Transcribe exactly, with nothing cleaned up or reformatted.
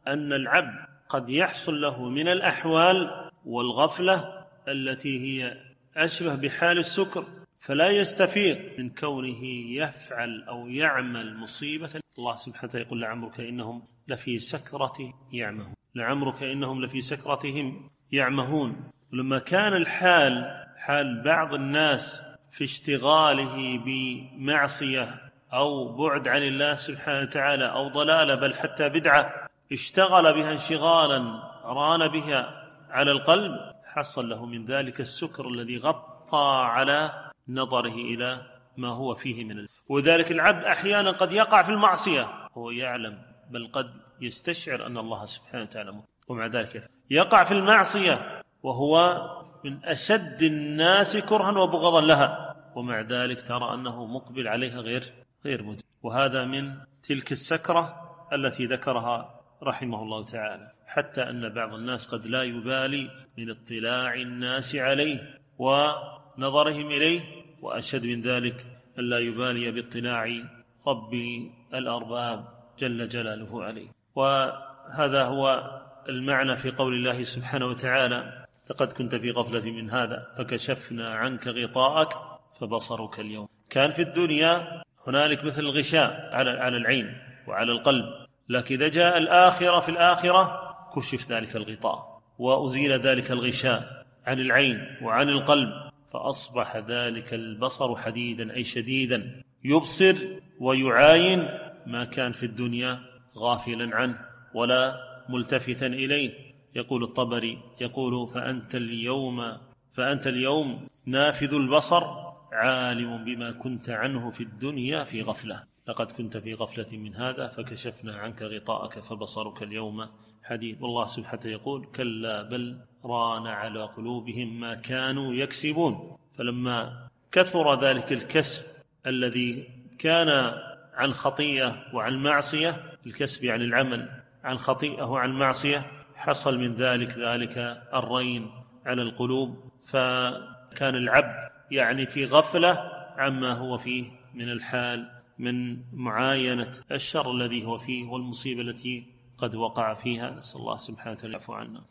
أن العبد قد يحصل له من الأحوال والغفلة التي هي أشبه بحال السكر، فلا يستفيق من كونه يفعل أو يعمل مصيبة. الله سبحانه يقول لعمرك إنهم لفي سكرة يعمهون، لعمرك إنهم لفي سكرتهم يعمهون. ولما كان الحال حال بعض الناس في اشتغاله بمعصية أو بعد عن الله سبحانه وتعالى أو ضلالة بل حتى بدعة، اشتغل بها انشغالا ران بها على القلب، حصل له من ذلك السكر الذي غطى على نظره إلى ما هو فيه من الله. وذلك العبد أحيانا قد يقع في المعصية هو يعلم، بل قد يستشعر أن الله سبحانه وتعالى، ومع ذلك يقع في المعصية وهو من أشد الناس كرها وبغضا لها، ومع ذلك ترى أنه مقبل عليها غير غير مدرك. وهذا من تلك السكرة التي ذكرها رحمه الله تعالى، حتى أن بعض الناس قد لا يبالي من اطلاع الناس عليه ونظرهم إليه، وأشد من ذلك أن لا يبالي باطلاع رب الأرباب جل جلاله عليه. وهذا هو المعنى في قول الله سبحانه وتعالى: لقد كنت في غفلة من هذا فكشفنا عنك غطاءك فبصرك اليوم. كان في الدنيا هنالك مثل الغشاء على العين وعلى القلب، لكن إذا جاء الآخرة في الآخرة كشف ذلك الغطاء وأزيل ذلك الغشاء عن العين وعن القلب، فأصبح ذلك البصر حديدا أي شديدا، يبصر ويعاين ما كان في الدنيا غافلا عنه ولا ملتفتا إليه. يقول الطبري يقول: فأنت اليوم فأنت اليوم نافذ البصر عالم بما كنت عنه في الدنيا في غفلة. لقد كنت في غفلة من هذا فكشفنا عنك غطاءك فبصرك اليوم حديد. والله سبحانه يقول: كلا بل ران على قلوبهم ما كانوا يكسبون. فلما كثر ذلك الكسب الذي كان عن خطيئة وعن معصية، الكسب عن العمل عن خطيئة وعن معصية، حصل من ذلك ذلك الرين على القلوب، فكان العبد يعني في غفلة عما هو فيه من الحال من معاينة الشر الذي هو فيه والمصيبة التي قد وقع فيها. نسأل الله سبحانه وتعالى العفو عنا.